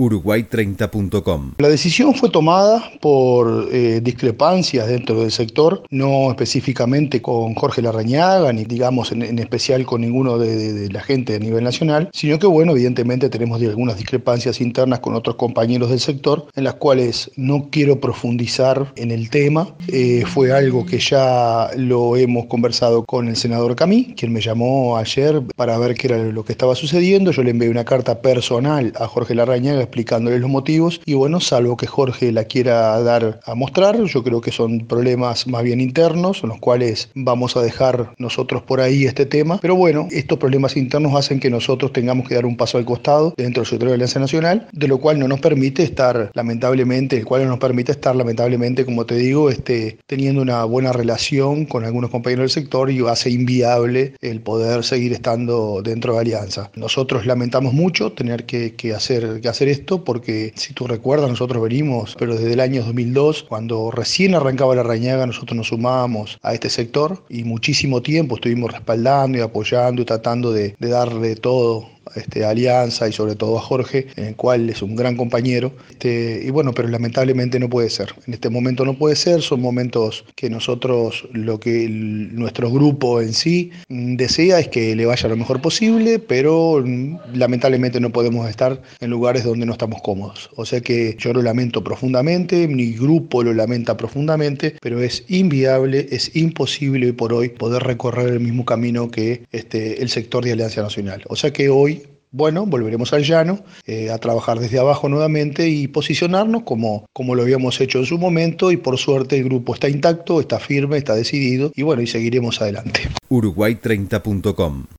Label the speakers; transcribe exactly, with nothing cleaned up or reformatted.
Speaker 1: Uruguay treinta punto com.
Speaker 2: La decisión fue tomada por eh, discrepancias dentro del sector, no específicamente con Jorge Larrañaga, ni digamos en, en especial con ninguno de, de, de la gente a nivel nacional, sino que bueno, evidentemente tenemos algunas discrepancias internas con otros compañeros del sector, en las cuales no quiero profundizar en el tema. Eh, fue algo que ya lo hemos conversado con el senador Camí, quien me llamó ayer para ver qué era lo que estaba sucediendo. Yo le envié una carta personal a Jorge Larrañaga explicándole los motivos y bueno, salvo que Jorge la quiera dar a mostrar, yo creo que son problemas más bien internos, en los cuales vamos a dejar nosotros por ahí este tema, pero bueno, estos problemas internos hacen que nosotros tengamos que dar un paso al costado dentro del sector de Alianza Nacional, de lo cual no nos permite estar lamentablemente, el cual no nos permite estar lamentablemente, como te digo, este, teniendo una buena relación con algunos compañeros del sector y hace inviable el poder seguir estando dentro de Alianza. Nosotros lamentamos mucho tener que, que, hacer, que hacer esto, porque si tú recuerdas, nosotros venimos, pero desde el año dos mil dos, cuando recién arrancaba Larrañaga, nosotros nos sumábamos a este sector y muchísimo tiempo estuvimos respaldando y apoyando y tratando de, de darle todo Este, a Alianza y sobre todo a Jorge, en el cual es un gran compañero, este, y bueno, pero lamentablemente no puede ser, en este momento no puede ser, son momentos que nosotros, lo que el, nuestro grupo en sí desea es que le vaya lo mejor posible, pero lamentablemente no podemos estar en lugares donde no estamos cómodos, o sea que yo lo lamento profundamente, mi grupo lo lamenta profundamente, pero es inviable, es imposible hoy por hoy poder recorrer el mismo camino que este, el sector de Alianza Nacional, o sea que hoy bueno, volveremos al llano, eh, a trabajar desde abajo nuevamente y posicionarnos como, como lo habíamos hecho en su momento y por suerte el grupo está intacto, está firme, está decidido y bueno, y seguiremos adelante.
Speaker 1: Uruguay treinta punto com